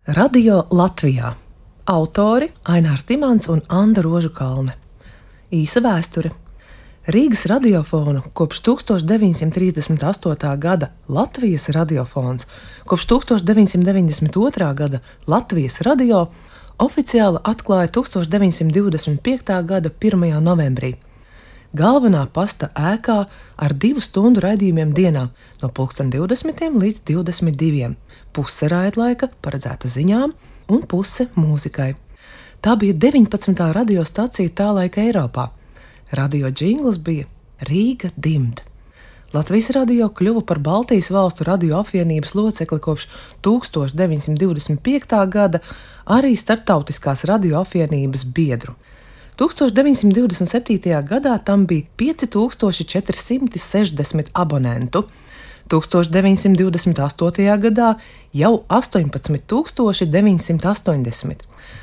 Radio Latvijā. Autori Ainārs Dimants un Anda Rožukalne. Īsa vēsture. Rīgas radiofonu kopš 1938. gada Latvijas radiofons, kopš 1992. gada Latvijas radio oficiāli atklāja 1925. gada 1. novembrī. Galvenā pasta ēkā ar 2 stundu raidījumiem dienā no 20 līdz 22. Puse raidlaika paredzēta ziņām un puse mūzikai. Tā bija 19. radiostacija tā laika Eiropā. Radio džingls bija Rīga dimd. Latvijas radio kļuva par Baltijas valstu radio apvienības locekli kopš 1925. gada, arī starptautiskās radio apvienības biedru. 1927. gadā tam bija 5460 abonentu, 1928. gadā jau 18980.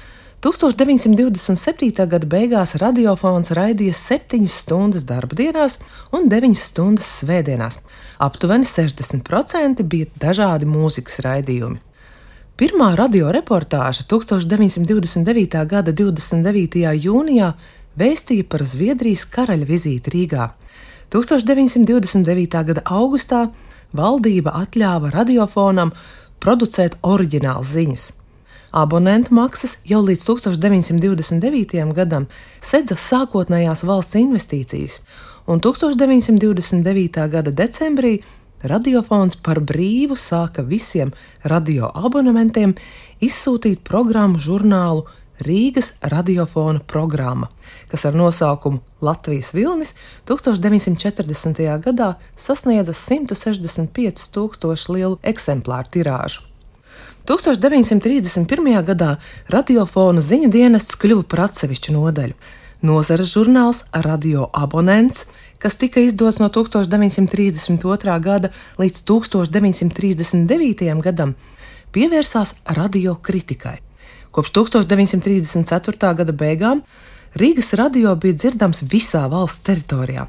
1927. gada beigās radiofons raidīja 7 stundas darba dienās un 9 stundas svētdienās. Aptuveni 60% bija dažādi mūzikas raidījumi. Pirmā radioreportāža 1929. gada 29. jūnijā vēstīja par Zviedrijas karaļa vizīti Rīgā. 1929. gada augustā valdība atļāva radiofonam producēt oriģinālu ziņas. Abonentu maksas jau līdz 1929. gadam sedza sākotnējās valsts investīcijas, un 1929. gada decembrī radiofons par brīvu sāka visiem radioabonementiem izsūtīt programmu žurnālu Rīgas radiofona programma, kas ar nosaukumu Latvijas vilnis 1940. gadā sasniedza 165 000 lielu eksemplāru tirāžu. 1931. gadā radiofona ziņu dienests kļuva par atsevišķu nodaļu. Nozares žurnāls Radio abonents, kas tika izdots no 1932. gada līdz 1939. gadam, pievērsās radiokritikai. Kopš 1934. gada beigām Rīgas radio bija dzirdams visā valsts teritorijā.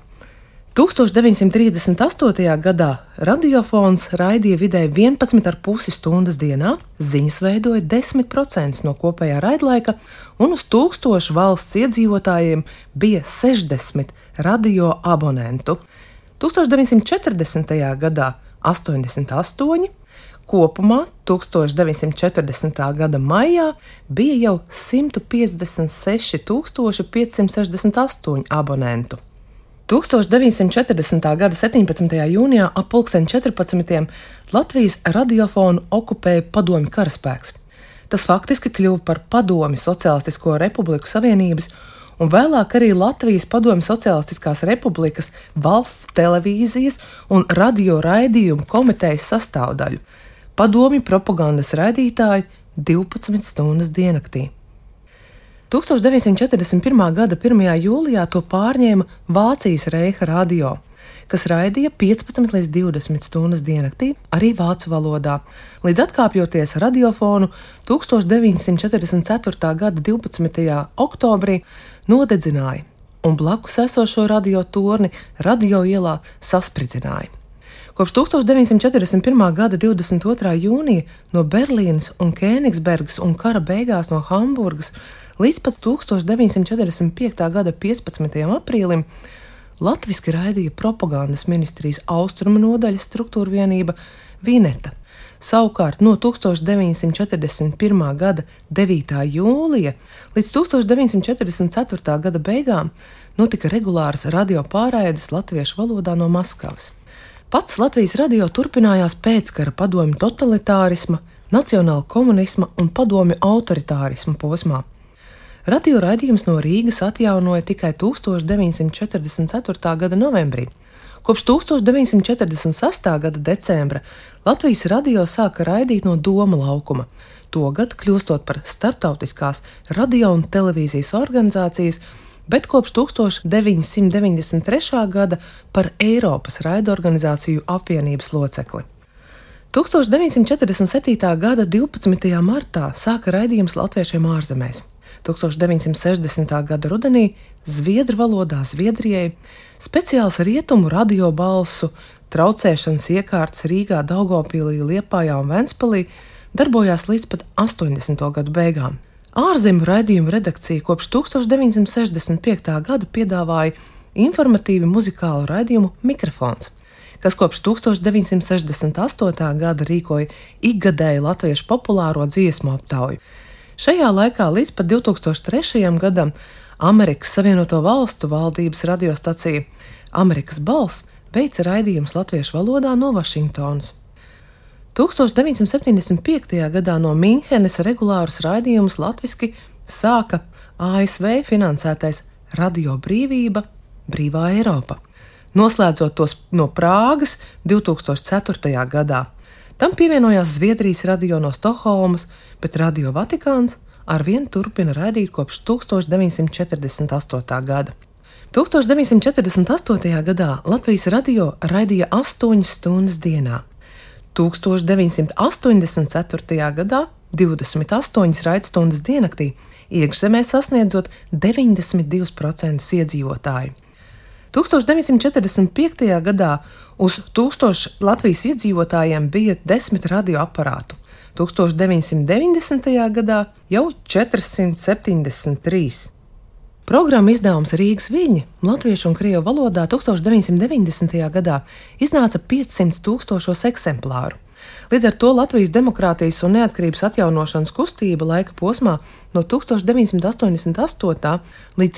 1938. gadā radiofons raidīja vidēji 11,5 stundas dienā, ziņas veidoja 10% no kopējā raidlaika, un uz 1000 valsts iedzīvotājiem bija 60 radio abonentu. 1940. gadā 88, kopumā 1940. gada maijā bija jau 156 568 abonentu. 1940. gada 17. jūnijā ap 14. Latvijas radiofonu okupēja Padomju karaspēks. Tas faktiski kļuva par Padomju Sociālistisko Republiku Savienības un vēlāk arī Latvijas Padomju Sociālistiskās Republikas valsts televīzijas un radio raidījumu komitejas sastāvdaļu. Padomju propagandas raidītāji 12 stundas diennaktī. 1941. gada 1. jūlijā to pārņēma Vācijas Reiha radio, kas raidīja 15 līdz 20 stundas diennaktī, arī vācu valodā, līdz atkāpjoties radiofonu 1944. gada 12. oktobrī nodedzināja un blakus esošo radio torni Radio ielā saspridzināja. Kopš 1941. gada 22. jūnija no Berlīnes un Kēnigsbergas un kara beigās no Hamburgas līdz pat 1945. gada 15. aprīlim latviski raidīja propagandas ministrijas austrumu nodaļas struktūrvienība Vineta. Savukārt no 1941. gada 9. jūlija līdz 1944. gada beigām notika regulāras radio pārraides latviešu valodā no Maskavas. Pats Latvijas radio turpinājās pēckara padomju totalitārisma, nacionāla komunisma un padomju autoritārisma posmā. Radio raidījums no Rīgas atjaunoja tikai 1944. gada novembrī. Kopš 1946. gada decembra Latvijas radio sāka raidīt no Doma laukuma, togad kļūstot par starptautiskās radio un televīzijas organizācijas, bet kopš 1993. gada par Eiropas raidorganizāciju apvienības locekli. 1947. gada 12. martā sāka raidījums latviešiem ārzemēs. 1960. gada rudenī zviedru valodā Zviedrijai speciāls rietumu radio balsu traucēšanas iekārtas Rīgā, Daugavpilī, Liepājā un Ventspilī darbojās līdz pat 80. gadu beigām. Ārzemju raidījumu redakcija kopš 1965. gada piedāvāja informatīvi muzikālu raidījumu Mikrofons, kas kopš 1968. gada rīkoja ikgadēju latviešu populāro dziesmu aptauju. Šajā laikā līdz pat 2003. gadam Amerikas Savienoto Valstu valdības radiostacija Amerikas balss veica raidījumus latviešu valodā no Vašingtonas. 1975. gadā no Minhenes regulārus raidījumus latviski sāka ASV finansētais Radio Brīvība, Brīvā Eiropa, noslēdzot tos no Prāgas 2004. gadā. Tam pievienojās Zviedrijas radio no Stokholmas, bet Radio Vatikāns arvien turpina raidīt kopš 1948. gada. 1948. gadā Latvijas radio raidīja 8 stundas dienā. 1984. gadā 28 raidstundas diennaktī, iekšzemē sasniedzot 92% iedzīvotāju. 1945. gadā uz 1000 Latvijas iedzīvotājiem bija 10 radioaparātu, 1990. gadā jau 473. Programma izdevums Rīgas Viļņi latviešu un krievu valodā 1990. gadā iznāca 500 000 eksemplāru. Līdz ar to Latvijas demokrātijas un neatkarības atjaunošanas kustība laika posmā no 1988. līdz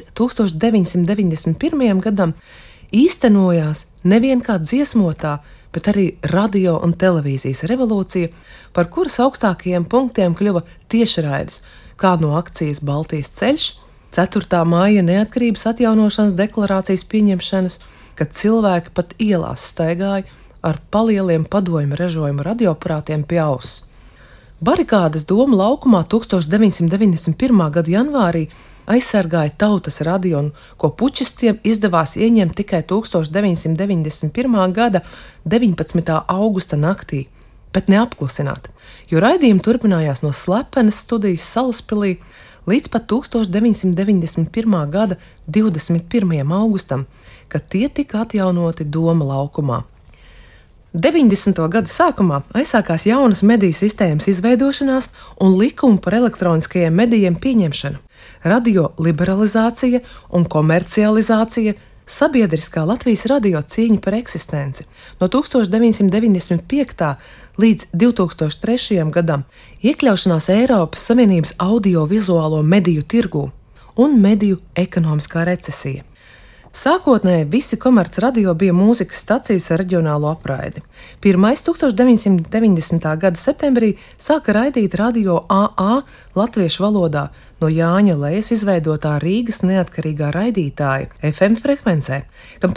1991. gadam īstenojās nevien kā dziesmotā, bet arī radio un televīzijas revolūcija, par kuras augstākajiem punktiem kļuva tiešraides, kā no akcijas Baltijas ceļš, 4. māja neatkarības atjaunošanas deklarācijas pieņemšanas, kad cilvēki pat ielās staigāja ar palieliem padomju ražojumu radioaparātiem pie auss. Barikādes Doma laukumā 1991. gada janvārī aizsargāja Tautas radio, ko pučistiem izdevās ieņemt tikai 1991. gada 19. augusta naktī, bet neapklusināt, jo raidījumi turpinājās no slepenas studijas Salaspilī līdz pat 1991. gada 21. augustam, kad tie tika atjaunoti Doma laukumā. 90. gada sākumā aizsākās jaunas mediju sistēmas izveidošanās un likumi par elektroniskajiem medijiem pieņemšanu, radio liberalizācija un komercializācija, sabiedriskā Latvijas radio cīņa par eksistenci. No 1995. līdz 2003. gadam iekļaušanās Eiropas Savienības audiovizuālo mediju tirgū un mediju ekonomiskā recesija. Sākotnēji visi komercradio bija mūzikas stacijas ar reģionālo apraidi. Pirmais 1990. gada septembrī sāka raidīt radio AA latviešu valodā no Jāņa Lejas izveidotā Rīgas neatkarīgā raidītāja FM frekvencē, kam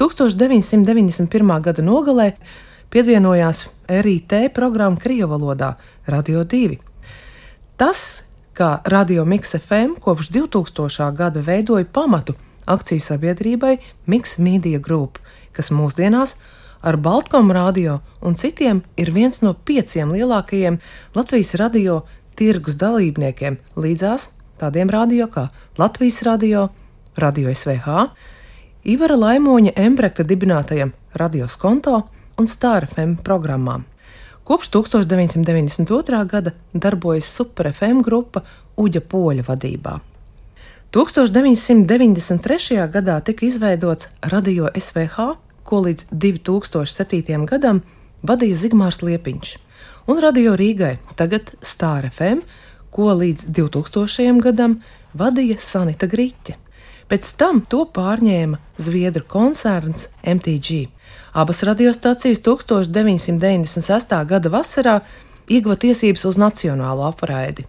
1991. gada nogalē pievienojās RIT programma krievu valodā Radio 2. Tas, kā Radio Mix FM kopš 2000. gada veidoja pamatu akciju sabiedrībai Mix Media Group, kas mūsdienās ar Baltkom radio un citiem ir viens no 5 lielākajiem Latvijas radio tirgus dalībniekiem, līdzās tādiem radio kā Latvijas radio, Radio SVH, Ivara Laimoņa Embrekta dibinātajam Radio Skonto un Star FM programmām. Kopš 1992. gada darbojas Super FM grupa Uģa Poļa vadībā. 1993. gadā tika izveidots Radio SVH, ko līdz 2007. gadam vadīja Zigmārs Liepiņš, un Radio Rīgai, tagad Star FM, ko līdz 2000. gadam vadīja Sanita Griķe. Pēc tam to pārņēma Zviedru koncerns MTG. Abas radiostacijas 1996. gada vasarā ieguva tiesības uz nacionālo apraidi.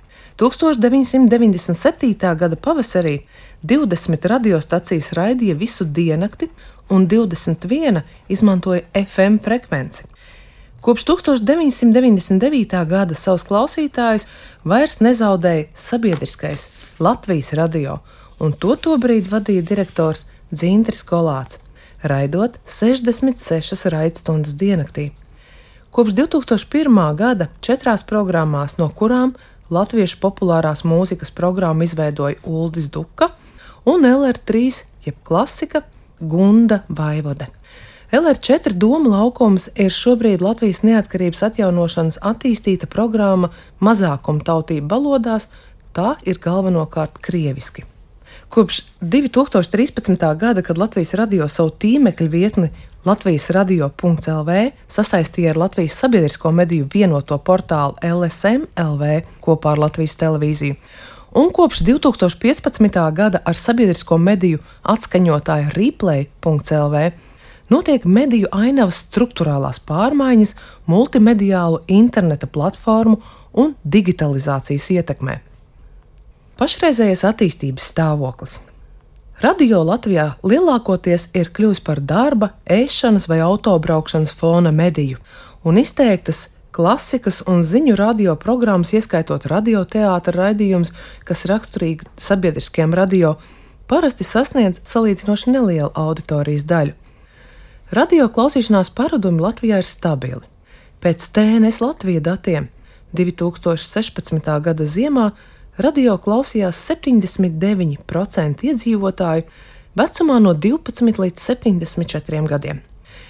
1997. gada pavasarī 20 radiostacijas raidīja visu diennakti un 21 izmantoja FM frekvenci. Kopš 1999. gada savus klausītājus vairs nezaudēja sabiedriskais Latvijas radio, un to tobrīd vadīja direktors Dzintris Kolāts, raidot 66 raidstundas diennaktī. Kopš 2001. gada 4 programmās, no kurām latviešu populārās mūzikas programmu izveidoja Uldis Duka un LR3, jeb klasika, Gunda Vaivode. LR4 Doma laukums ir šobrīd Latvijas neatkarības atjaunošanas attīstīta programma mazākumtautību valodās, tā ir galvenokārt krieviski. Kopš 2013. gada, kad Latvijas radio savu tīmekļa vietni latvijasradio.lv sasaistīja ar Latvijas sabiedrisko mediju vienoto portālu LSM.lv kopā ar Latvijas televīziju, un kopš 2015. gada ar sabiedrisko mediju atskaņotāju Replay.lv notiek mediju ainavas struktūrālās pārmaiņas multimediālu interneta platformu un digitalizācijas ietekmē. Pašreizējais attīstības stāvoklis. Radio Latvijā lielākoties ir kļuvis par darba, ēšanas vai autobraukšanas fona mediju, un izteiktas klasikas un ziņu radio programmas, ieskaitot radioteātra raidījumus, kas raksturīgi sabiedriskiem radio, parasti sasniedz salīdzinoši nelielu auditorijas daļu. Radio klausīšanās paradumi Latvijā ir stabili. Pēc TNS Latvija datiem 2016. gada ziemā radio klausījās 79% iedzīvotāju vecumā no 12 līdz 74 gadiem.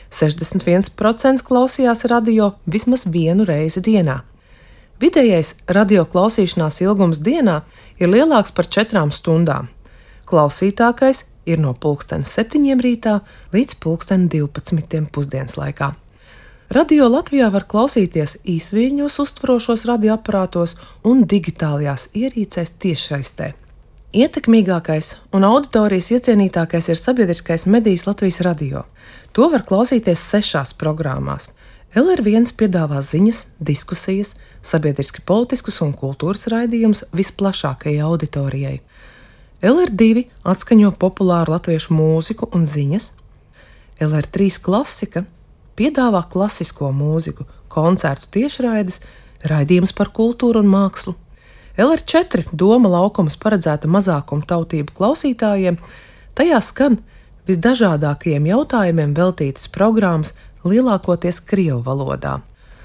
61% klausījās radio vismaz vienu reizi dienā. Vidējais radio klausīšanās ilgums dienā ir lielāks par 4 stundām. Klausītākais ir no 7:00 rītā līdz 12:00 pusdienas laikā. Radio Latvijā var klausīties īsviļņos uztverošos radioaparātos un digitālajās ierīcēs tiešsaistē. Ietekmīgākais un auditorijas iecienītākais ir sabiedriskais medijs Latvijas radio. To var klausīties 6 programmās. LR1 piedāvā ziņas, diskusijas, sabiedriski politiskus un kultūras raidījumus visplašākajai auditorijai. LR2 atskaņo populāru latviešu mūziku un ziņas. LR3 klasika piedāvā klasisko mūziku, koncertu tiešraides, raidījumus par kultūru un mākslu. LR4 Doma laukums paredzēta mazākumtautību klausītājiem, tajā skan visdažādākajiem jautājumiem veltītas programmas, lielākoties krievu valodā.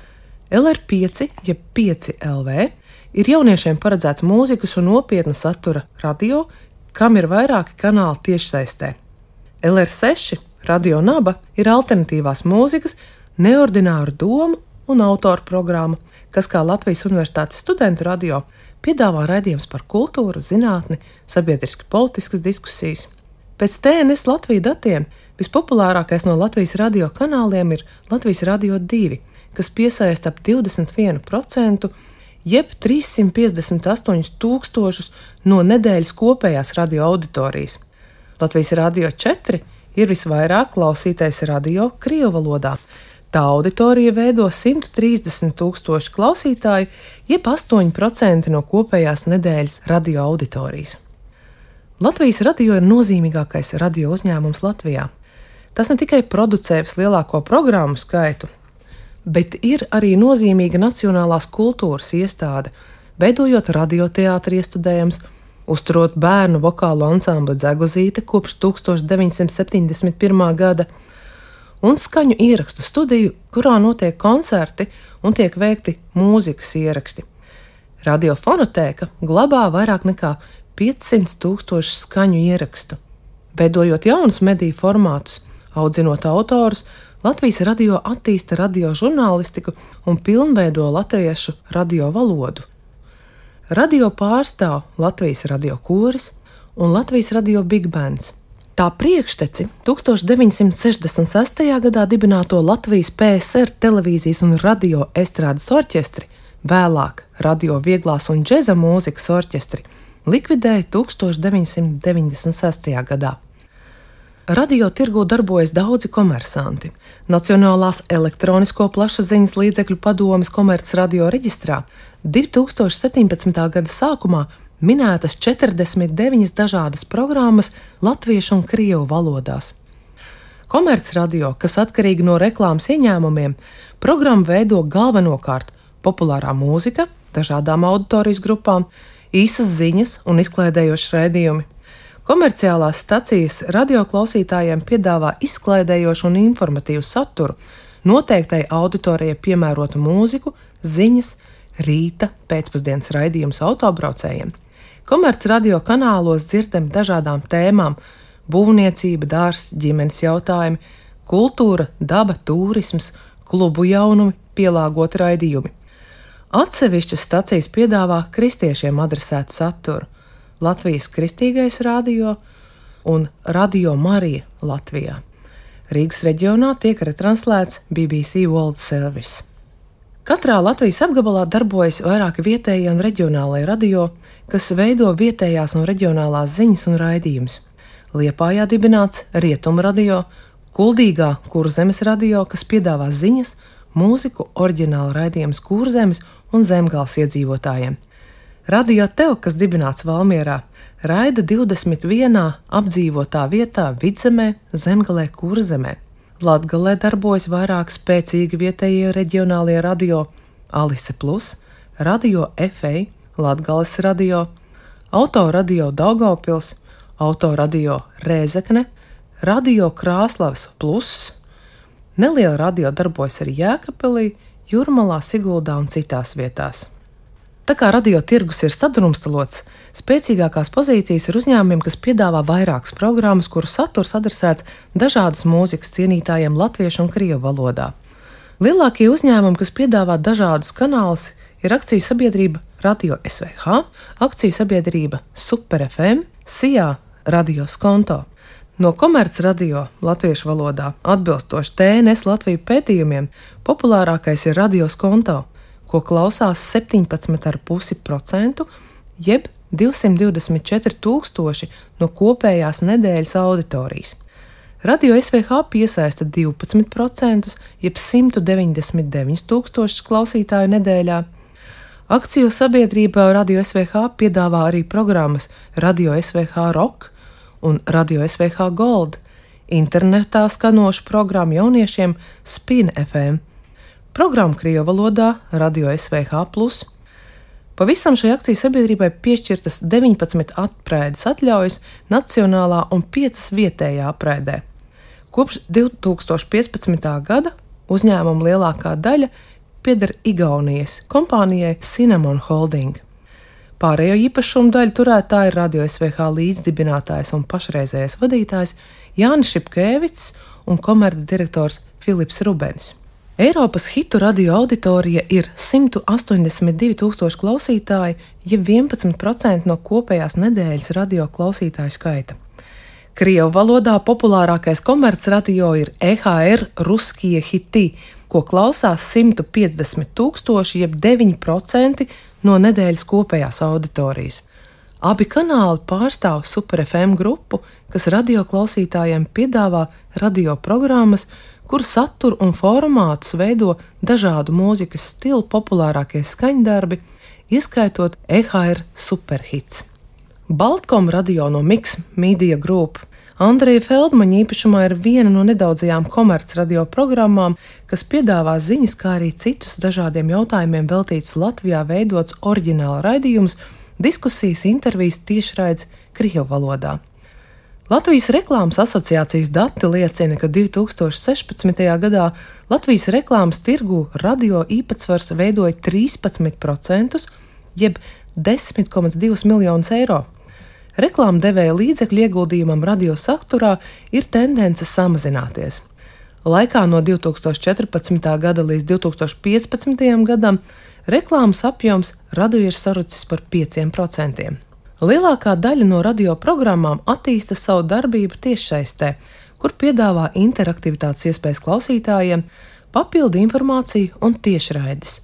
LR5, jeb 5LV, ir jauniešiem paredzēts mūzikas un nopietna satura radio, kam ir vairāki kanāli tiešsaistē. LR6 Radio Naba ir alternatīvās mūzikas, neordināru domu un autoru programma, kas kā Latvijas Universitātes studentu radio piedāvā raidījumus par kultūru, zinātni, sabiedriski politiskas diskusijas. Pēc TNS Latvija datiem vispopulārākais no Latvijas radio kanāliem ir Latvijas Radio 2, kas piesaista ap 21%, jeb 358 000 no nedēļas kopējās radio auditorijas. Latvijas Radio 4 ir visvairāk klausītais radio krievu valodā. Tā auditorija veido 130 000 klausītāju, jeb 8% no kopējās nedēļas radio auditorijas. Latvijas radio ir nozīmīgākais radio uzņēmums Latvijā. Tas ne tikai producē vislielāko programmu skaitu, bet ir arī nozīmīga nacionālās kultūras iestāde, veidojot radioteātra iestudējums, uzturot bērnu vokālo ansambli Dzeguzīte kopš 1971. gada, un skaņu ierakstu studiju, kurā notiek koncerti un tiek veikti mūzikas ieraksti. Radiofonotēka glabā vairāk nekā 500 000 skaņu ierakstu. Veidojot jaunus mediju formātus, audzinot autorus, Latvijas radio attīsta radiožurnālistiku un pilnveido latviešu radio valodu. Radio pārstāv Latvijas radio koris un Latvijas radio big bands. Tā priekšteci 1966. gadā dibināto Latvijas PSR televīzijas un radio estrādes orķestri, vēlāk radio vieglās un džeza mūzikas orķestri, likvidēja 1996. gadā. Radio tirgū darbojas daudzi komersanti. Nacionālās elektronisko plašsaziņas līdzekļu padomes komercradio reģistrā 2017. gada sākumā minētas 49 dažādas programmas latviešu un krievu valodās. Komercradio, kas atkarīgi no reklāmas ieņēmumiem, programmu veido galvenokārt populārā mūzika, dažādām auditorijas grupām, īsas ziņas un izklaidējošas raidījumi. Komerciālās stacijas radioklausītājiem piedāvā izklaidējošu un informatīvu saturu, noteiktai auditorijai piemērotu mūziku, ziņas, rīta, pēcpusdienas raidījumus autobraucējiem. Komercradio kanālos dzirdam dažādām tēmām – būvniecība, dārzs, ģimenes jautājumi, kultūra, daba, turisms, klubu jaunumi, pielāgoti raidījumi. Atsevišķas stacijas piedāvā kristiešiem adresētu saturu – Latvijas Kristīgais radio un Radio Marija Latvijā. Rīgas reģionā tiek retranslēts BBC World Service. Katrā Latvijas apgabalā darbojas vairāki vietējie un reģionālai radio, kas veido vietējās un reģionālās ziņas un raidījumus. Liepājā dibināts Rietumu radio, Kuldīgā Kurzemes radio, kas piedāvā ziņas, mūziku, oriģinālu raidījumus Kurzemes un Zemgales iedzīvotājiem. Radio Tev, kas dibināts Valmierā, raida 21 apdzīvotā vietā Vidzemē, Zemgalē, Kurzemē. Latgalē darbojas vairāk spēcīgi vietējie reģionālie radio Alise Plus, Radio FA, Latgales radio, Autoradio Daugavpils, Autoradio Rēzekne, Radio Krāslavas Plus. Neliela radio darbojas arī Jēkabpilī, Jūrmalā, Siguldā un citās vietās. Tā kā radio tirgus ir sadrumstalots, spēcīgākās pozīcijas ir uzņēmumiem, kas piedāvā vairākas programmas, kuru saturs adresēts dažādas mūzikas cienītājiem latviešu un krievu valodā. Lielākie uzņēmumi, kas piedāvā dažādus kanālus, ir akciju sabiedrība Radio SVH, akciju sabiedrība Super FM, SIA Radio Skonto. No komercradio latviešu valodā atbilstoši TNS Latviju pētījumiem populārākais ir Radio Skonto, ko klausās 17,5%, jeb 224 000 no kopējās nedēļas auditorijas. Radio SVH piesaista 12%, jeb 199 000 klausītāju nedēļā. Akciju sabiedrība Radio SVH piedāvā arī programmas Radio SVH Rock un Radio SVH Gold, internetā skanošu programmu jauniešiem Spin FM. Programma krievu valodā Radio SVH Plus. Pavisam šai akciju sabiedrībai piešķirtas 19 apraides atļaujas nacionālā un 5 vietējā apraidē. Kopš 2015. gada uzņēmuma lielākā daļa pieder Igaunijas kompānijai Cinnamon Holding. Pārējo īpašumu daļu turētāji ir Radio SVH līdzdibinātājs un pašreizējais vadītājs Jānis Šipkēvics un komercdirektors Filips Rubenis. Eiropas hitu radio auditorija ir 182 000 klausītāji, jeb 11% no kopējās nedēļas radio klausītāju skaita. Krievu valodā populārākais komercradio ir EHR Ruskie hiti, ko klausās 150 000, jeb 9% no nedēļas kopējās auditorijas. Abi kanāli pārstāv Super FM grupu, kas radio klausītājiem piedāvā radio programmas, kuru saturu un formātus veido dažādu mūzikas stilu populārākie skaņdarbi, ieskaitot EHR Superhits. Baltkom radio no Mix Media Group Andreja Feldmaņa īpašumā ir viena no nedaudzajām komercradio programmām, kas piedāvā ziņas, kā arī citus dažādiem jautājumiem veltītus Latvijā veidots oriģināla raidījumus, diskusijas, intervijas, tiešraides krievu valodā. Latvijas reklāmas asociācijas dati liecina, ka 2016. gadā Latvijas reklāmas tirgū radio īpatsvars veidoja 13%, jeb 10,2 miljonus eiro. Reklāmdevēja līdzekļu ieguldījumam radio saturā ir tendence samazināties. Laikā no 2014. gada līdz 2015. gadam reklāmas apjoms radio ir sarucis par 5%. Lielākā daļa no radio programmām attīsta savu darbību tiešsaistē, kur piedāvā interaktivitātes iespējas klausītājiem, papildu informāciju un tiešraides.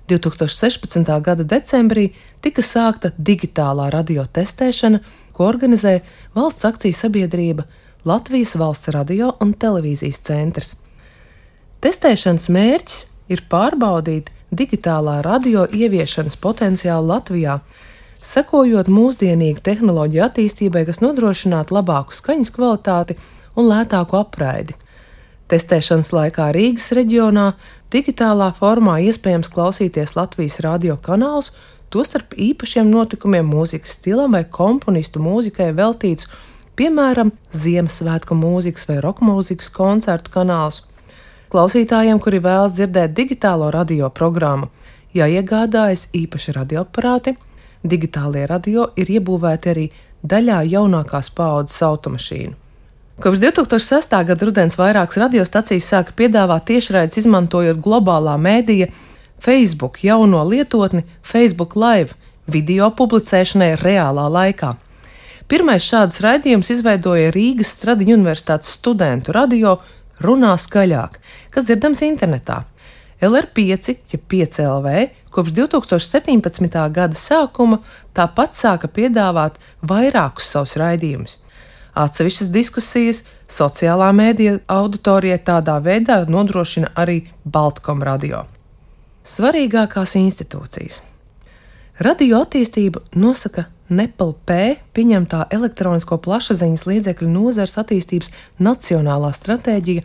2016. gada decembrī tika sākta digitālā radio testēšana, ko organizē valsts akciju sabiedrība Latvijas valsts radio un televīzijas centrs. Testēšanas mērķis ir pārbaudīt digitālā radio ieviešanas potenciālu Latvijā, sekojot mūsdienīgu tehnoloģiju attīstībai, kas nodrošinātu labāku skaņas kvalitāti un lētāku apraidi. Testēšanas laikā Rīgas reģionā digitālā formā iespējams klausīties Latvijas radio kanālus, tostarp īpašiem notikumiem, mūzikas stilam vai komponistu mūzikai veltīts, piemēram, Ziemassvētku mūzikas vai roka mūzikas koncertu kanālus. Klausītājiem, kuri vēlas dzirdēt digitālo radio programmu, jāiegādājas īpaši radioaparāti. Digitālie radio ir iebūvēti arī daļā jaunākās paaudzes automašīnu. Kopš 2006. gada rudens vairākas radiostacijas sāka piedāvāt tiešraides izmantojot globālā mēdīja Facebook jauno lietotni Facebook Live video publicēšanai reālā laikā. Pirmais šādus raidījumus izveidoja Rīgas Stradiņu universitātes studentu radio Runā skaļāk, kas dzirdams internetā. LR5, ja 5LV, kopš 2017. gada sākuma tāpat sāka piedāvāt vairākus savus raidījumus. Atsevišķas diskusijas sociālā mēdīja auditorijai tādā veidā nodrošina arī Baltkom radio. Svarīgākās institūcijas. Radio attīstību nosaka NEPLP pieņemtā elektronisko plašsaziņas līdzekļu nozares attīstības nacionālā stratēģija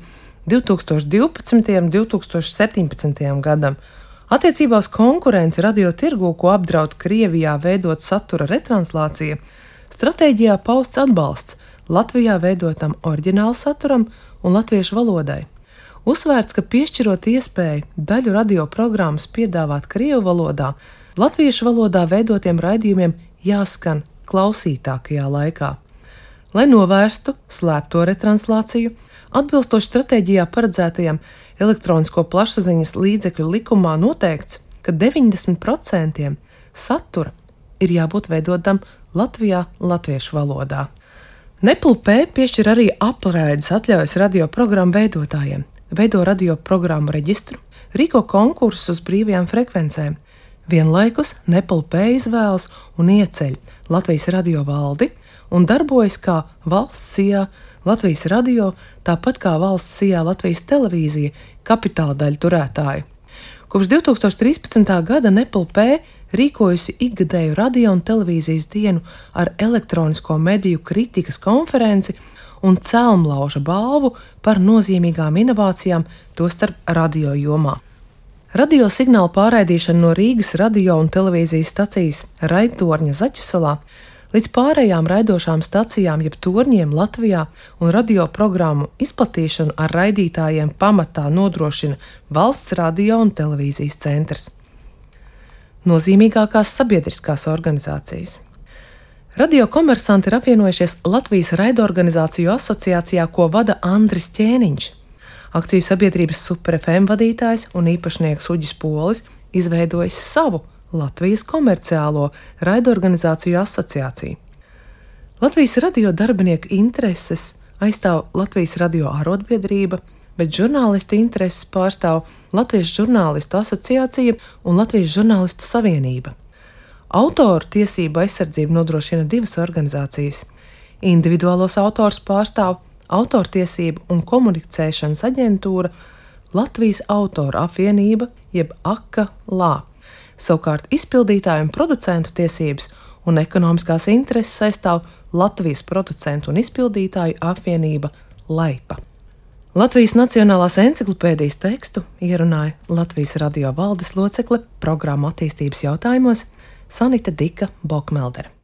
2012. un 2017. gadam. Attiecībā uz konkurenci radio tirgū, ko apdraud Krievijā veidot satura retranslācija, stratēģijā pausts atbalsts Latvijā veidotam oriģināla saturam un latviešu valodai. Uzsvērts, ka piešķirot iespēju daļu radioprogrammas piedāvāt krievu valodā, latviešu valodā veidotiem raidījumiem jāskan klausītākajā laikā. Lai novērstu slēpto retranslāciju, atbilstoši stratēģijā paredzētajam elektronisko plašsaziņas līdzekļu likumā noteikts, ka 90% satura ir jābūt veidotam Latvijā latviešu valodā. NEPLP piešķir arī apraides atļaujas radioprogrammu veidotājiem, veido radioprogrammu reģistru, rīko konkursus uz brīvajām frekvencēm. Vienlaikus NEPLP izvēlas un ieceļ Latvijas radio valdi un darbojas kā valsts sijā Latvijas radio, tāpat kā valsts sijā Latvijas televīzija kapitāla daļu turētāji. Kopš 2013. gada NEPLP rīkojusi ikgadēju radio un televīzijas dienu ar elektronisko mediju kritikas konferenci un celmlauža balvu par nozīmīgām inovācijām, tostarp radio jomā. Radio signālu pārraidīšana no Rīgas radio un televīzijas stacijas Raidtorņa Zaķusalā līdz pārējām raidošām stacijām jeb torņiem Latvijā un radioprogrammu izplatīšanu ar raidītājiem pamatā nodrošina Valsts radio un televīzijas centrs. Nozīmīgākās sabiedriskās organizācijas. Radio komersanti ir apvienojušies Latvijas raidorganizāciju asociācijā, ko vada Andris Ķēniņš. Akciju sabiedrības Super FM vadītājs un īpašnieks Uģis Polis izveidojis savu Latvijas komerciālo raidorganizāciju asociāciju. Latvijas radio darbinieku intereses aizstāv Latvijas radio arotbiedrība, bet žurnālistu intereses pārstāv Latvijas žurnālistu asociācija un Latvijas žurnālistu savienība. Autoru tiesību aizsardzību nodrošina divas organizācijas. Individuālos autors pārstāv Autortiesību un komunicēšanas aģentūra Latvijas autoru apvienība jeb AKLA. Savukārt izpildītāju un producentu tiesības un ekonomiskās intereses aizstāv Latvijas producentu un izpildītāju apvienība LAIPA. Latvijas Nacionālās enciklopēdijas tekstu ierunāja Latvijas radio valdes locekle programmu attīstības jautājumos Sanita Dika Bokmeldere.